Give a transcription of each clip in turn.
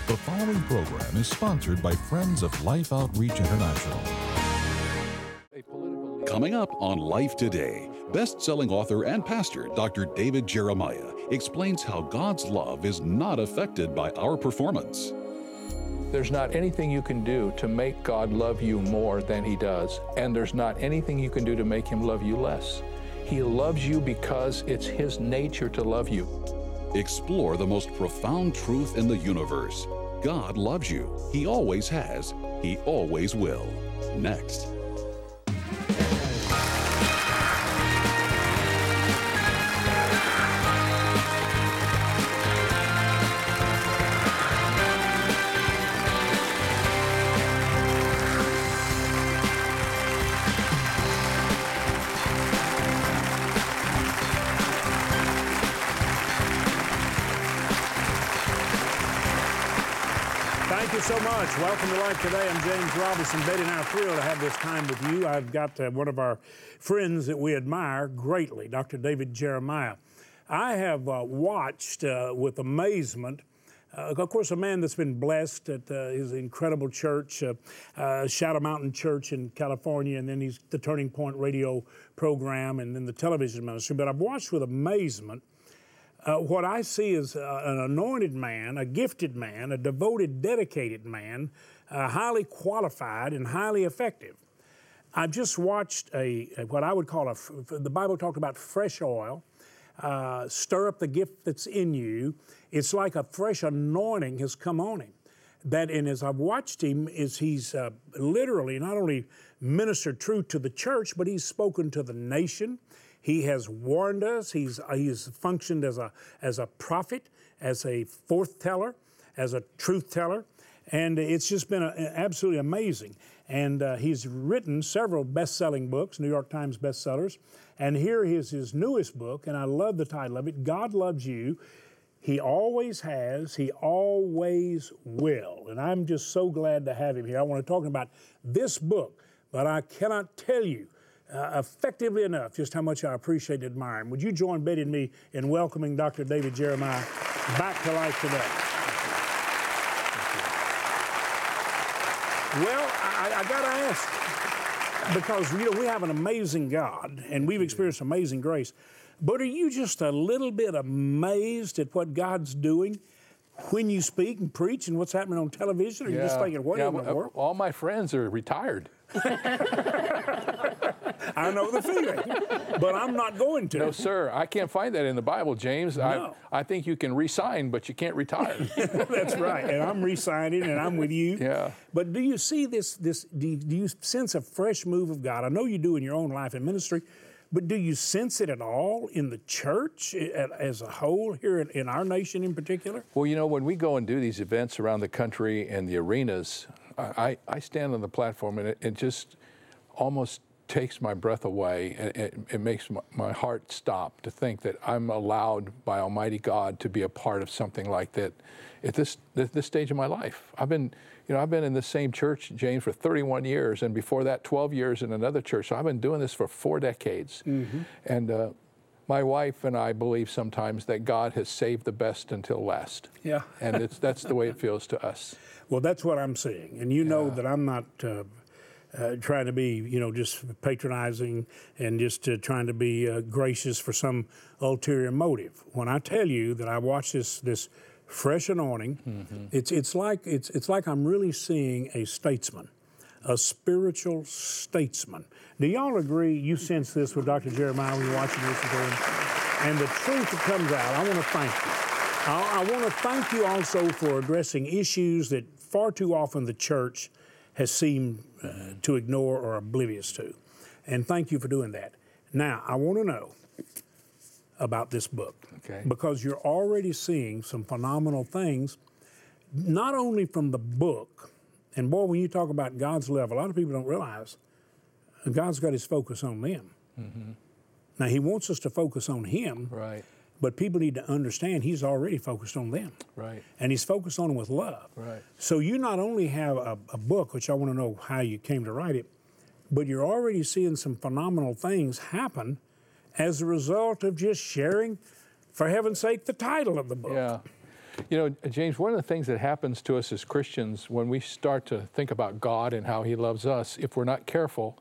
The following program is sponsored by Friends of Life Outreach International. Coming up on Life Today, best-selling author and pastor Dr. David Jeremiah explains how God's love is not affected by our performance. There's not anything you can do to make God love you more than He does, and there's not anything you can do to make Him love you less. He loves you because it's His nature to love you. Explore the most profound truth in the universe. God loves you. He always has. He always will. Next. Thank you so much. Welcome to Life Today. I'm James Robinson. Betty and I are thrilled to have this time with you. I've got one of our friends that we admire greatly, Dr. David Jeremiah. I have watched with amazement, of course, a man that's been blessed at his incredible church, Shadow Mountain Church in California, and then he's the Turning Point radio program, and then the television ministry. But I've watched with amazement what I see is an anointed man, a gifted man, a devoted, dedicated man, highly qualified and highly effective. I've just watched what I would call the Bible talked about fresh oil, stir up the gift that's in you. It's like a fresh anointing has come on him. And as I've watched him, he's literally not only ministered truth to the church, but he's spoken to the nation. He has warned us. He's functioned as a prophet, as a forth-teller, as a truth-teller, and it's just been absolutely amazing. And he's written several best-selling books, New York Times bestsellers, and here is his newest book, and I love the title of it, God Loves You. He always has, He always will, and I'm just so glad to have him here. I want to talk about this book, but I cannot tell you effectively enough just how much I appreciate and admire him. Would you join Betty and me in welcoming Dr. David Jeremiah back to Life Today? Well, I got to ask, because we have an amazing God and we've experienced amazing grace, but are you just a little bit amazed at what God's doing when you speak and preach and what's happening on television? Or are you just thinking, what in the world? All my friends are retired. I know the feeling, but I'm not going to. No, sir. I can't find that in the Bible, James. No. I think you can re-sign, but you can't retire. That's right, and I'm re-signing, and I'm with you. Yeah. But do you see this? Do you sense a fresh move of God? I know you do in your own life and ministry, but do you sense it at all in the church as a whole here in our nation in particular? Well, when we go and do these events around the country and the arenas, I stand on the platform, and it just almost takes my breath away, and it makes my heart stop to think that I'm allowed by Almighty God to be a part of something like that at this stage of my life. I've been in the same church, James, for 31 years, and before that, 12 years in another church. So I've been doing this for 4 decades. Mm-hmm. And my wife and I believe sometimes that God has saved the best until last. Yeah. And that's the way it feels to us. Well, that's what I'm seeing, and you know that I'm not trying to be, just patronizing and just trying to be gracious for some ulterior motive. When I tell you that I watch this fresh anointing, mm-hmm. it's like I'm really seeing a statesman, a spiritual statesman. Do y'all agree? You sense this with Dr. Jeremiah when you're watching this and the truth that comes out. I want to thank you. I want to thank you also for addressing issues that far too often the church has seemed to ignore or oblivious to. And thank you for doing that. Now, I want to know about this book. Okay. Because you're already seeing some phenomenal things, not only from the book, and boy, when you talk about God's love, a lot of people don't realize God's got his focus on them. Mm-hmm. Now, he wants us to focus on him. Right. But people need to understand he's already focused on them. Right. And he's focused on them with love. Right. So you not only have a book, which I want to know how you came to write it, but you're already seeing some phenomenal things happen as a result of just sharing, for heaven's sake, the title of the book. Yeah. You know, James, one of the things that happens to us as Christians when we start to think about God and how he loves us, if we're not careful,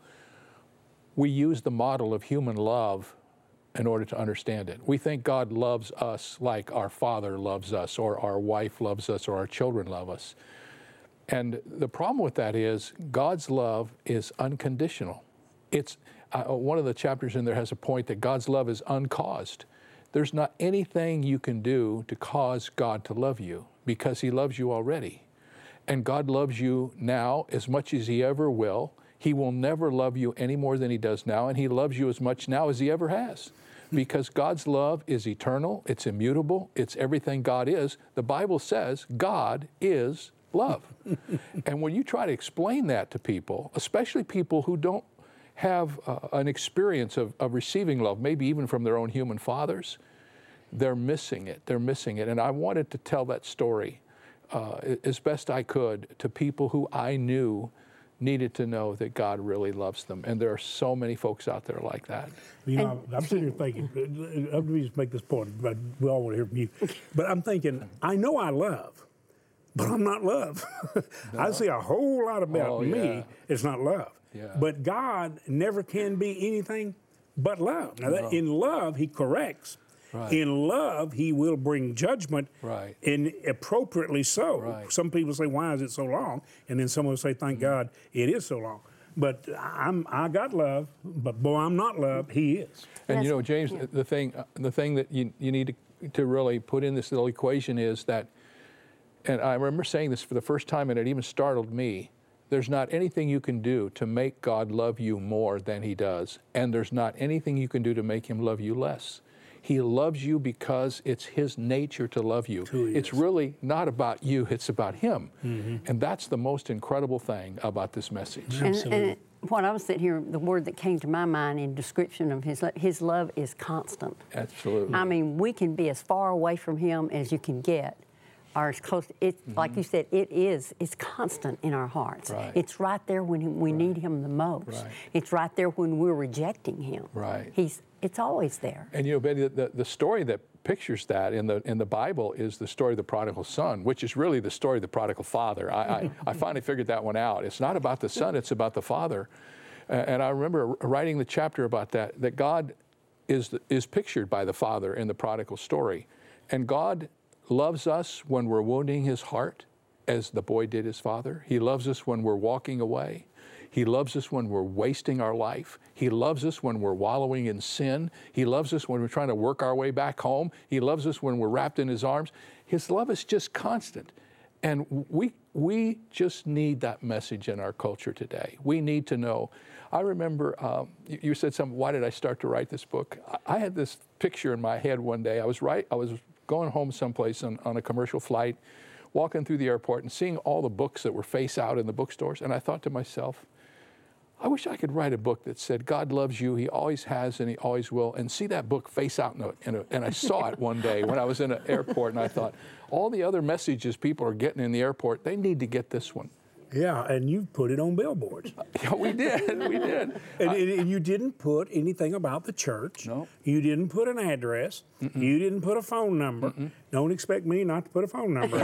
we use the model of human love in order to understand it. We think God loves us like our father loves us, or our wife loves us, or our children love us. And the problem with that is God's love is unconditional. It's one of the chapters in there has a point that God's love is uncaused. There's not anything you can do to cause God to love you because he loves you already. And God loves you now as much as he ever will. He will never love you any more than he does now, and he loves you as much now as he ever has. Because God's love is eternal, it's immutable, it's everything God is. The Bible says God is love. And when you try to explain that to people, especially people who don't have an experience of receiving love, maybe even from their own human fathers, they're missing it. They're missing it. And I wanted to tell that story as best I could to people who I knew needed to know that God really loves them. And there are so many folks out there like that. You know, I'm sitting here thinking, let me just make this point, but we all want to hear from you. But I'm thinking, I know I love, but I'm not love. No. I see a whole lot about me. It's not love. Yeah. But God never can be anything but love. Now, in love, he corrects. Right. In love, he will bring judgment, right, and appropriately so. Right. Some people say, why is it so long? And then someone will say, thank God it is so long. But I got love, but boy, I'm not love. He is. And you know, James, the thing that you need to really put in this little equation is that, and I remember saying this for the first time, and it even startled me, there's not anything you can do to make God love you more than he does, and there's not anything you can do to make him love you less. He loves you because it's his nature to love you. It's really not about you, it's about him. Mm-hmm. And that's the most incredible thing about this message. And what I was sitting here, the word that came to my mind in description of his love is constant. Absolutely. I mean, we can be as far away from him as you can get, or as close. Like you said, it's constant in our hearts. Right. It's right there when we need him the most. Right. It's right there when we're rejecting him. Right. It's always there. And you know, Betty, the story that pictures that in the Bible is the story of the prodigal son, which is really the story of the prodigal father. I finally figured that one out. It's not about the son, it's about the father. And I remember writing the chapter about that God is pictured by the father in the prodigal story. And God loves us when we're wounding his heart, as the boy did his father. He loves us when we're walking away. He loves us when we're wasting our life. He loves us when we're wallowing in sin. He loves us when we're trying to work our way back home. He loves us when we're wrapped in his arms. His love is just constant. And we just need that message in our culture today. We need to know. I remember you said something, why did I start to write this book? I had this picture in my head one day. I was going home someplace on a commercial flight, walking through the airport and seeing all the books that were face out in the bookstores. And I thought to myself, I wish I could write a book that said, God loves you, he always has and he always will, and see that book face out and I saw it one day when I was in an airport, and I thought, all the other messages people are getting in the airport, they need to get this one. Yeah, and you put it on billboards. Yeah, we did. And you didn't put anything about the church. No. You didn't put an address. Mm-mm. You didn't put a phone number. Mm-mm. Don't expect me not to put a phone number.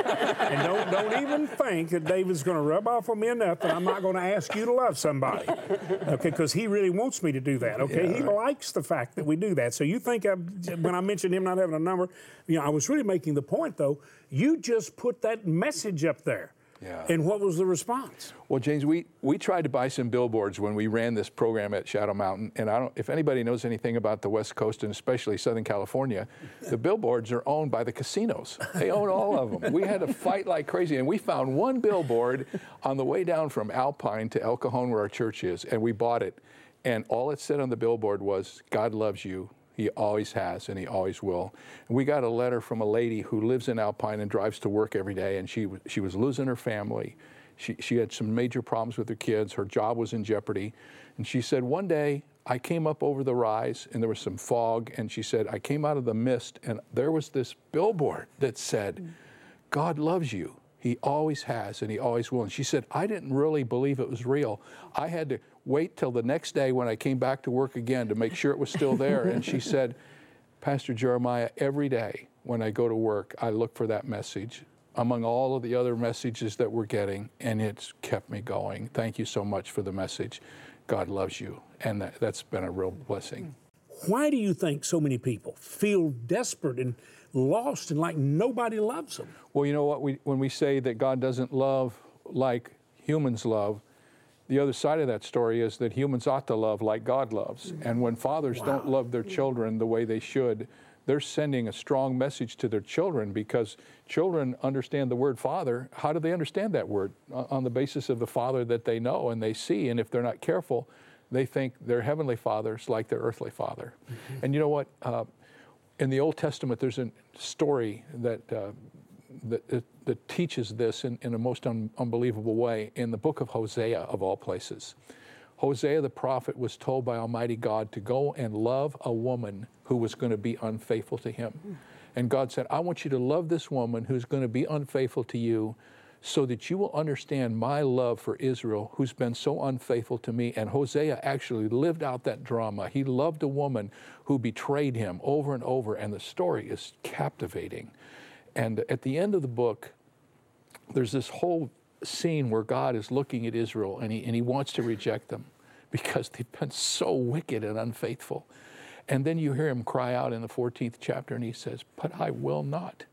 And don't even think that David's going to rub off on me enough that I'm not going to ask you to love somebody. Okay, because he really wants me to do that. Okay, yeah, he likes the fact that we do that. So you think when I mentioned him not having a number, I was really making the point though. You just put that message up there. Yeah. And what was the response? Well, James, we tried to buy some billboards when we ran this program at Shadow Mountain, and if anybody knows anything about the West Coast and especially Southern California, the billboards are owned by the casinos. They own all of them. We had to fight like crazy, and we found one billboard on the way down from Alpine to El Cajon, where our church is, and we bought it, and all it said on the billboard was, God loves you. He always has, and he always will. And we got a letter from a lady who lives in Alpine and drives to work every day, and she was losing her family. She had some major problems with her kids. Her job was in jeopardy. And she said, one day, I came up over the rise, and there was some fog, and she said, I came out of the mist, and there was this billboard that said, God loves you. He always has, and he always will. And she said, I didn't really believe it was real. I had to wait till the next day when I came back to work again to make sure it was still there. And she said, Pastor Jeremiah, every day when I go to work, I look for that message among all of the other messages that we're getting, and it's kept me going. Thank you so much for the message. God loves you, and that's been a real blessing. Why do you think so many people feel desperate and lost and like nobody loves them? Well, you know what? When we say that God doesn't love like humans love, the other side of that story is that humans ought to love like God loves. And when fathers don't love their children the way they should, they're sending a strong message to their children, because children understand the word father. How do they understand that word? On the basis of the father that they know and they see. And if they're not careful, they think their heavenly father's like their earthly father. And you know what? In the Old Testament, there's a story that teaches this in a most unbelievable way in the book of Hosea, of all places. Hosea the prophet was told by Almighty God to go and love a woman who was going to be unfaithful to him. And God said, I want you to love this woman who's going to be unfaithful to you, so that you will understand my love for Israel, who's been so unfaithful to me. And Hosea actually lived out that drama. He loved a woman who betrayed him over and over, and the story is captivating. And at the end of the book, there's this whole scene where God is looking at Israel, and he wants to reject them because they've been so wicked and unfaithful. And then you hear him cry out in the 14th chapter, and he says, but I will not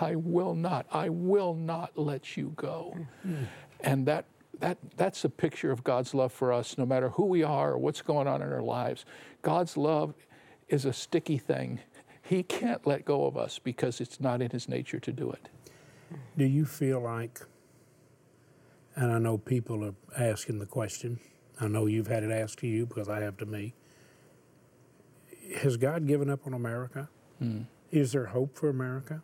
let you go. And that's a picture of God's love for us, no matter who we are or what's going on in our lives. God's love is a sticky thing. He can't let go of us because it's not in his nature to do it. Do you feel like, and I know people are asking the question, I know you've had it asked to you because I have to me, has God given up on America? Is there hope for America?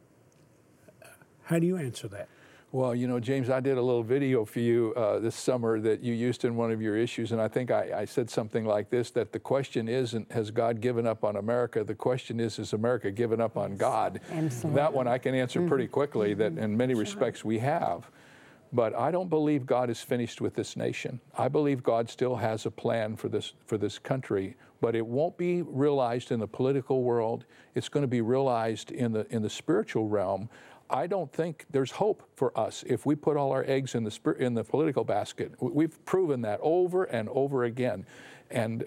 How do you answer that? Well, you know, James, I did a little video for you this summer that you used in one of your issues, and I think I said something like this, that the question isn't, has God given up on America? The question is America given up on God? Absolutely. That one I can answer pretty quickly, that in many respects we have. But I don't believe God is finished with this nation. I believe God still has a plan for this country, but it won't be realized in the political world. It's going to be realized in the spiritual realm. I don't think there's hope for us if we put all our eggs in the political basket. We've proven that over and over again. And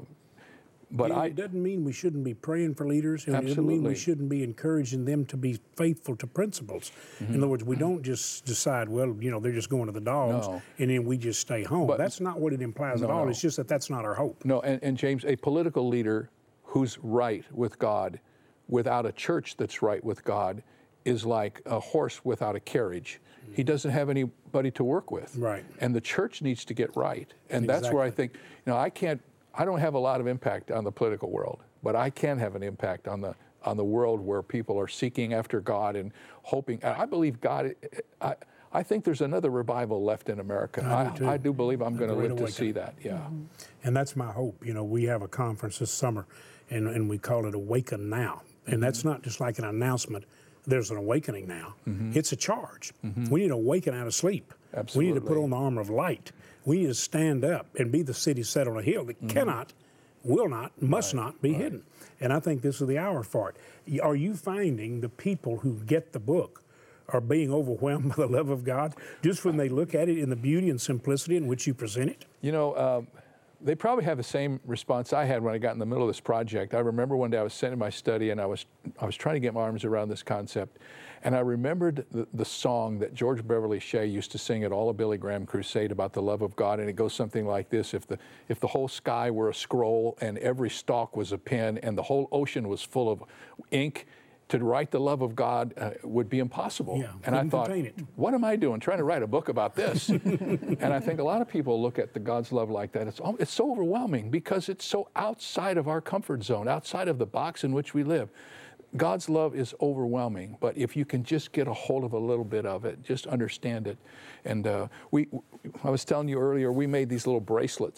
but it doesn't mean we shouldn't be praying for leaders. Absolutely. It doesn't mean we shouldn't be encouraging them to be faithful to principles. In other words, we don't just decide, well, you know, they're just going to the dogs, and then we just stay home. But that's not what it implies at all. It's just that that's not our hope. No, and James, a political leader who's right with God, without a church that's right with God, is like a horse without a carriage. He doesn't have anybody to work with. Right. And the church needs to get right. And that's where I think, you know, I don't have a lot of impact on the political world, but I can have an impact on the world where people are seeking after God and hoping. I believe God, I think there's another revival left in America. I do believe I'm going to live to see that, yeah. And that's my hope. You know, we have a conference this summer, and we call it Awaken Now. And that's not just like an announcement. There's an awakening now. It's a charge. We need to awaken out of sleep. Absolutely. We need to put on the armor of light. We need to stand up and be the city set on a hill that cannot, will not, must not be hidden. And I think this is the hour for it. Are you finding the people who get the book are being overwhelmed by the love of God just when they look at it in the beauty and simplicity in which you present it? You know, they probably have the same response I had when I got in the middle of this project. I remember one day I was sitting in my study and I was trying to get my arms around this concept, and I remembered the song that George Beverly Shea used to sing at all of Billy Graham Crusade about the love of God, and it goes something like this: if the whole sky were a scroll and every stalk was a pen and the whole ocean was full of ink, to write the love of God would be impossible. Yeah, and I thought, what am I doing trying to write a book about this? And I think a lot of people look at the God's love like that. It's so overwhelming because it's so outside of our comfort zone, outside of the box in which we live. God's love is overwhelming, but if you can just get a hold of a little bit of it, just understand it. And I was telling you earlier, we made these little bracelets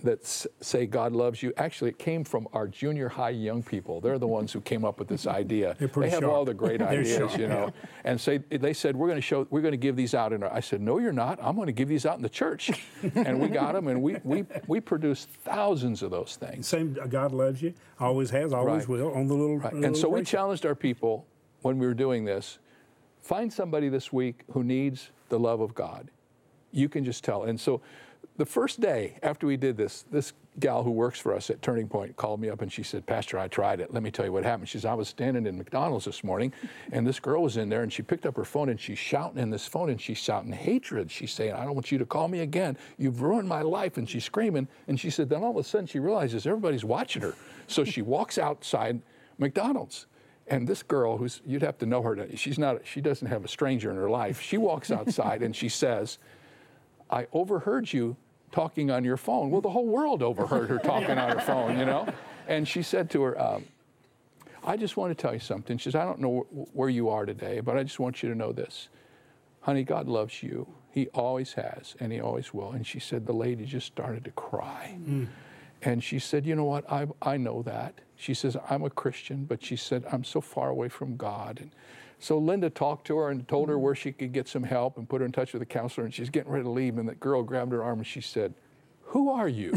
that say God loves you. Actually, it came from our junior high young people. They're the ones who came up with this idea. They have sharp. all the great ideas, sharp, you know. And they said, we're going to give these out I said, no, you're not. I'm going to give these out in the church. And we got them, and we produced thousands of those things. Same, God loves you, always has, always will, on the little. Right. Little And so we bracelet. challenged our people when we were doing this, find somebody this week who needs the love of God. You can just tell. And so the first day after we did this gal who works for us at Turning Point called me up and she said, Pastor, I tried it. Let me tell you what happened. She said, I was standing in McDonald's this morning and this girl was in there and she picked up her phone and she's shouting in this phone and she's shouting hatred. She's saying, I don't want you to call me again. You've ruined my life. And she's screaming. And she said, then all of a sudden she realizes everybody's watching her. So she walks outside McDonald's. And this girl, you'd have to know her, she doesn't have a stranger in her life. She walks outside and she says, I overheard you talking on your phone. Well, the whole world overheard her talking on her phone, you know? And she said to her, I just want to tell you something. She says, I don't know where you are today, but I just want you to know this. Honey, God loves you. He always has, and he always will. And she said, the lady just started to cry. And she said, you know what, I know that. She says, I'm a Christian, but she said, I'm so far away from God. And so Linda talked to her and told her where she could get some help and put her in touch with a counselor, and she's getting ready to leave, and the girl grabbed her arm and she said, who are you?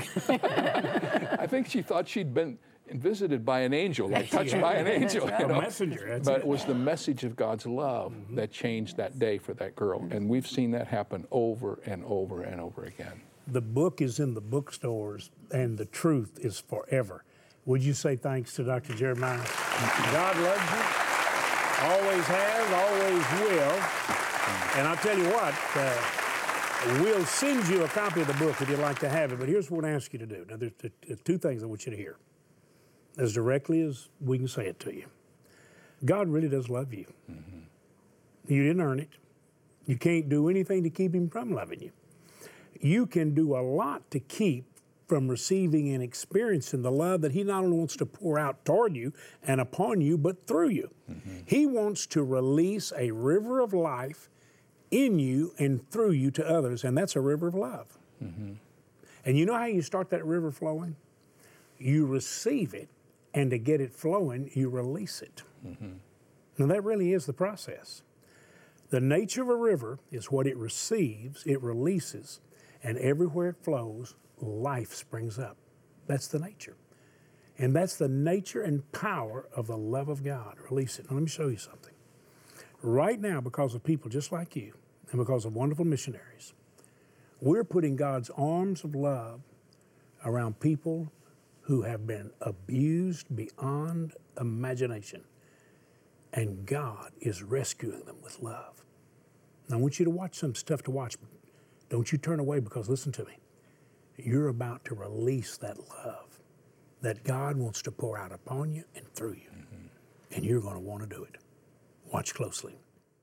I think she thought she'd been visited by an angel, like touched by an angel. A messenger. But it was the message of God's love that changed that day for that girl. And we've seen that happen over and over and over again. The book is in the bookstores, and the truth is forever. Would you say thanks to Dr. Jeremiah? God loves you, always has, always will. And I'll tell you what, we'll send you a copy of the book if you'd like to have it, but here's what I ask you to do. Now, there's two things I want you to hear, as directly as we can say it to you. God really does love you. You didn't earn it. You can't do anything to keep him from loving you. You can do a lot to keep from receiving and experiencing the love that he not only wants to pour out toward you and upon you, but through you. He wants to release a river of life in you and through you to others, and that's a river of love. And you know how you start that river flowing? You receive it, and to get it flowing, you release it. Now that really is the process. The nature of a river is what it receives, it releases, and everywhere it flows, life springs up. That's the nature. And that's the nature and power of the love of God. Release it. Now, let me show you something. Right now, because of people just like you, and because of wonderful missionaries, we're putting God's arms of love around people who have been abused beyond imagination. And God is rescuing them with love. Now, I want you to watch some stuff to watch. Don't you turn away, because listen to me. You're about to release that love that God wants to pour out upon you and through you. And you're going to want to do it. Watch closely.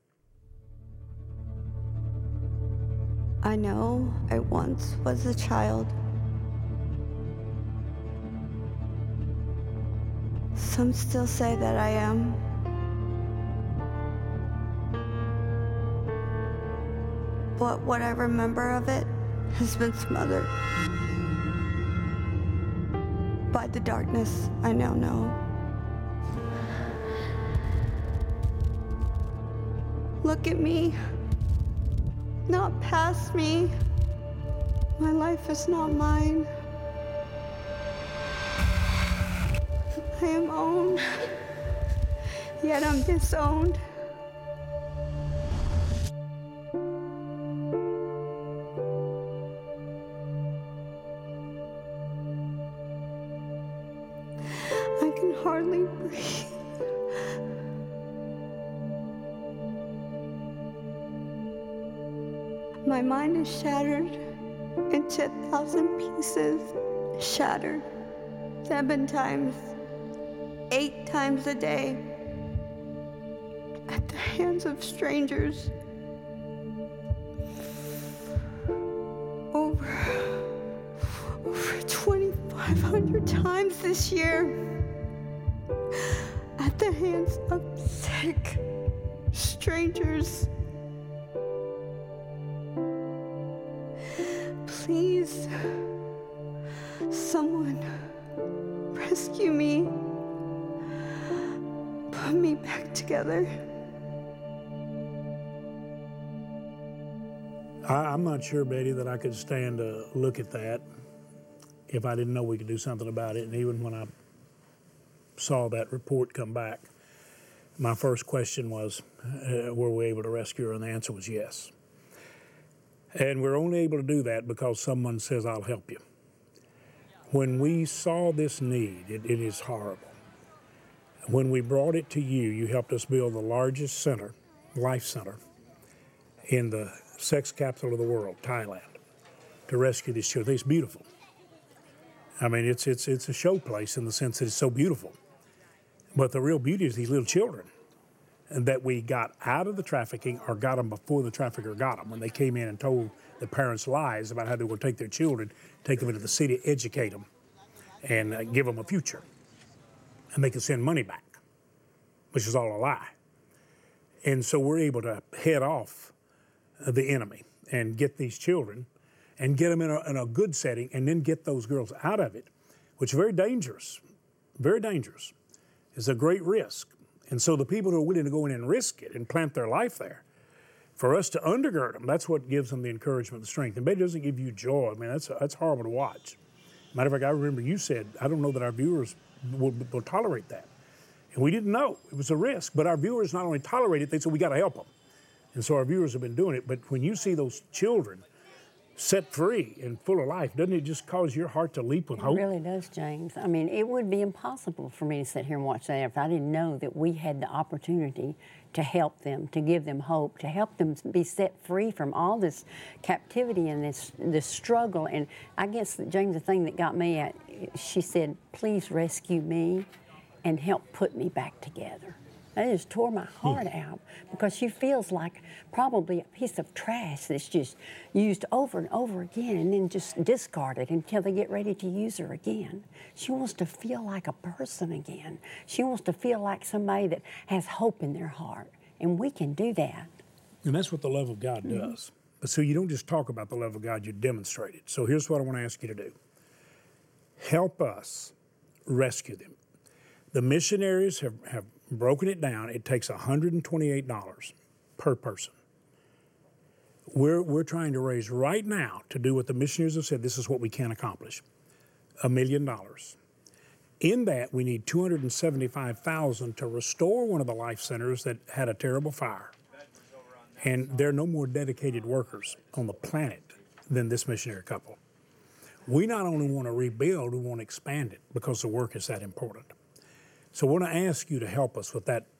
I know I once was a child. Some still say that I am. But what I remember of it has been smothered by the darkness I now know. Look at me, not past me. My life is not mine. I am owned, yet I'm disowned. I can hardly breathe. My mind is shattered into 1,000 pieces, shattered 7 times, 8 times a day, at the hands of strangers. Over 2,500 times this year, at the hands of sick strangers. Please, Someone rescue me. Put me back together. I'm not sure, Betty, that I could stand to look at that if I didn't know we could do something about it. And even when I saw that report come back, my first question was, were we able to rescue her? And the answer was yes. And we're only able to do that because someone says, I'll help you. When we saw this need, it is horrible. When we brought it to you, you helped us build the largest center, life center, in the sex capital of the world, Thailand, to rescue these children. It's beautiful. I mean, it's a show place in the sense that it's so beautiful. But the real beauty is these little children and that we got out of the trafficking or got them before the trafficker got them, when they came in and told the parents lies about how they were going to take their children, take them into the city, educate them, and give them a future. And they could send money back, which is all a lie. And so we're able to head off the enemy and get these children and get them in a good setting and then get those girls out of it, which is very dangerous, very dangerous. It's a great risk. And so the people who are willing to go in and risk it and plant their life there, for us to undergird them, that's what gives them the encouragement, the strength. And Betty, doesn't give you joy. I mean, that's horrible to watch. Matter of fact, I remember you said, I don't know that our viewers will tolerate that. And we didn't know. It was a risk. But our viewers not only tolerate it, they said, we got to help them. And so our viewers have been doing it. But when you see those children set free and full of life, doesn't it just cause your heart to leap with hope? It really does, James. I mean, it would be impossible for me to sit here and watch that if I didn't know that we had the opportunity to help them, to give them hope, to help them be set free from all this captivity and this struggle. And I guess, James, the thing that got me at, she said, please rescue me and help put me back together. That just tore my heart out, because she feels like probably a piece of trash that's just used over and over again and then just discarded until they get ready to use her again. She wants to feel like a person again. She wants to feel like somebody that has hope in their heart, and we can do that. And that's what the love of God does. But so you don't just talk about the love of God, you demonstrate it. So here's what I want to ask you to do. Help us rescue them. The missionaries have broken it down. It takes $128 per person. We're trying to raise right now to do what the missionaries have said. This is what we can accomplish: $1 million. In that, we need $275,000 to restore one of the life centers that had a terrible fire. And there are no more dedicated workers on the planet than this missionary couple. We not only want to rebuild, we want to expand it because the work is that important. So I want to ask you to help us with that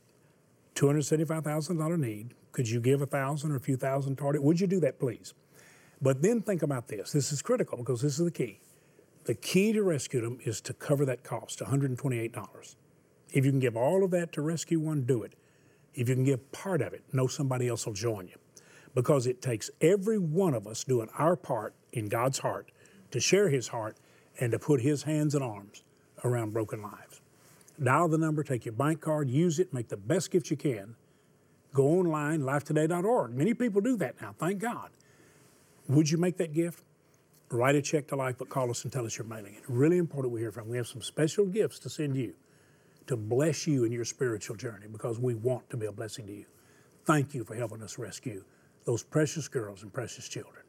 $275,000 need. Could you give $1,000 or a few thousand toward it? Would you do that, please? But then think about this. This is critical because this is the key. The key to rescue them is to cover that cost, $128. If you can give all of that to rescue one, do it. If you can give part of it, know somebody else will join you. Because it takes every one of us doing our part in God's heart to share His heart and to put His hands and arms around broken lives. Dial the number, take your bank card, use it, make the best gift you can. Go online, lifetoday.org. Many people do that now, thank God. Would you make that gift? Write a check to Life, but call us and tell us you're mailing it. Really important we hear from. We have some special gifts to send you to bless you in your spiritual journey because we want to be a blessing to you. Thank you for helping us rescue those precious girls and precious children.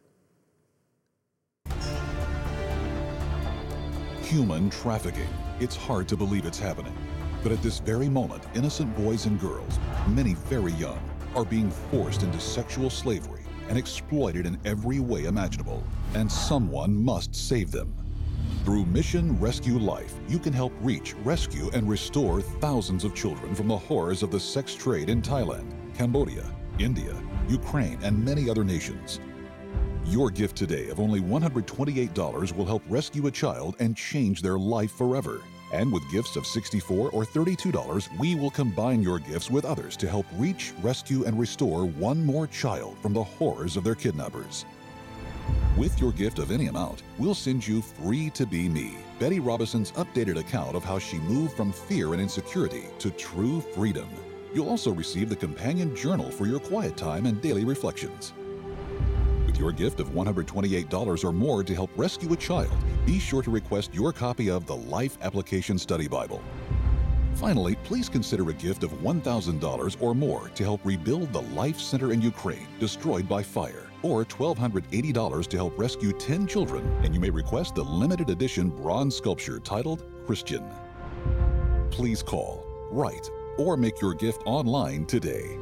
Human trafficking. It's hard to believe it's happening. But at this very moment, innocent boys and girls, many very young, are being forced into sexual slavery and exploited in every way imaginable. And someone must save them. Through Mission Rescue Life, you can help reach, rescue, and restore thousands of children from the horrors of the sex trade in Thailand, Cambodia, India, Ukraine, and many other nations. Your gift today of only $128 will help rescue a child and change their life forever. And with gifts of $64 or $32, we will combine your gifts with others to help reach, rescue, and restore one more child from the horrors of their kidnappers. With your gift of any amount, we'll send you Free to Be Me, Betty Robison's updated account of how she moved from fear and insecurity to true freedom. You'll also receive the companion journal for your quiet time and daily reflections. With your gift of $128 or more to help rescue a child, be sure to request your copy of the Life Application Study Bible. Finally, please consider a gift of $1,000 or more to help rebuild the Life Center in Ukraine, destroyed by fire, or $1,280 to help rescue 10 children, and you may request the limited edition bronze sculpture titled Christian. Please call, write, or make your gift online today.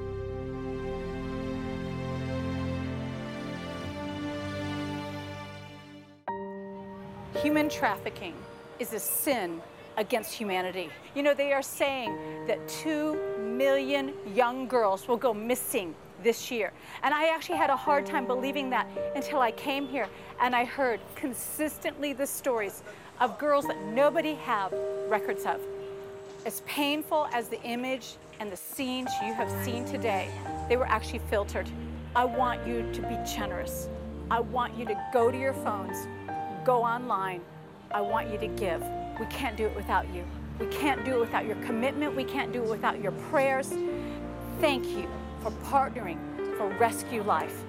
Human trafficking is a sin against humanity. You know, they are saying that 2 million young girls will go missing this year. And I actually had a hard time believing that until I came here and I heard consistently the stories of girls that nobody have records of. As painful as the image and the scenes you have seen today, they were actually filtered. I want you to be generous. I want you to go to your phones, go online. I want you to give. We can't do it without you. We can't do it without your commitment. We can't do it without your prayers. Thank you for partnering for Rescue Life.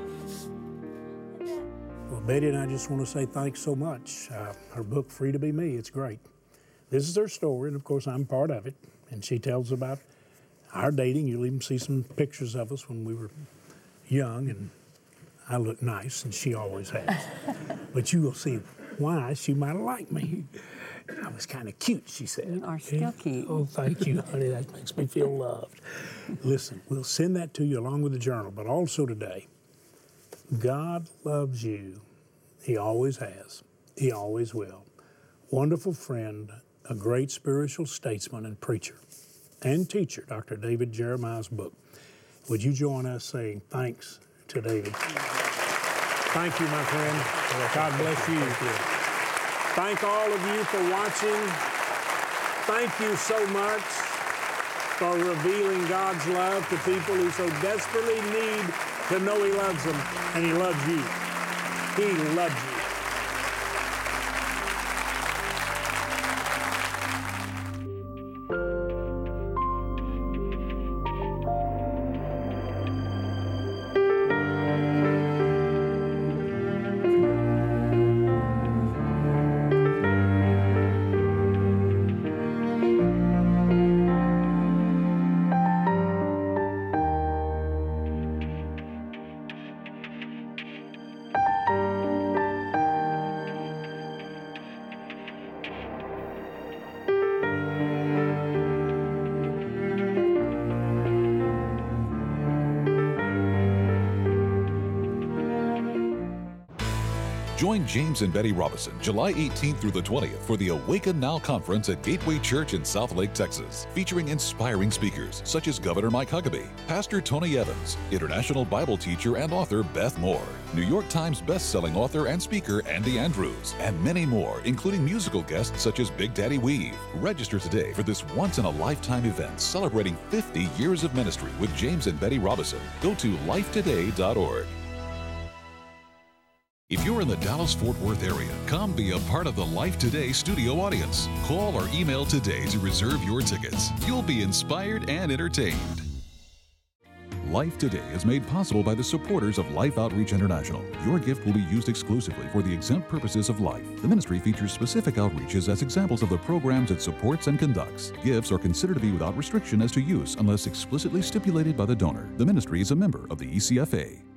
Well, Betty and I just want to say thanks so much. Her book, Free to Be Me, it's great. This is her story, and of course I'm part of it. And she tells about our dating. You'll even see some pictures of us when we were young, and I look nice, and she always has. But you will see why she might have liked me. I was kind of cute, she said. You are still cute. Oh, thank you, honey. That makes me feel loved. Listen, we'll send that to you along with the journal, but also today, God loves you. He always has. He always will. Wonderful friend, a great spiritual statesman and preacher and teacher, Dr. David Jeremiah's book. Would you join us saying thanks to David? Thank you, my friend. God bless you. Thank all of you for watching. Thank you so much for revealing God's love to people who so desperately need to know He loves them, and He loves you. He loves you. Join James and Betty Robison July 18th through the 20th for the Awaken Now Conference at Gateway Church in Southlake, Texas, featuring inspiring speakers such as Governor Mike Huckabee, Pastor Tony Evans, international Bible teacher and author Beth Moore, New York Times best-selling author and speaker Andy Andrews, and many more, including musical guests such as Big Daddy Weave. Register today for this once-in-a-lifetime event celebrating 50 years of ministry with James and Betty Robison. Go to lifetoday.org. If you're in the Dallas-Fort Worth area, come be a part of the Life Today studio audience. Call or email today to reserve your tickets. You'll be inspired and entertained. Life Today is made possible by the supporters of Life Outreach International. Your gift will be used exclusively for the exempt purposes of life. The ministry features specific outreaches as examples of the programs it supports and conducts. Gifts are considered to be without restriction as to use unless explicitly stipulated by the donor. The ministry is a member of the ECFA.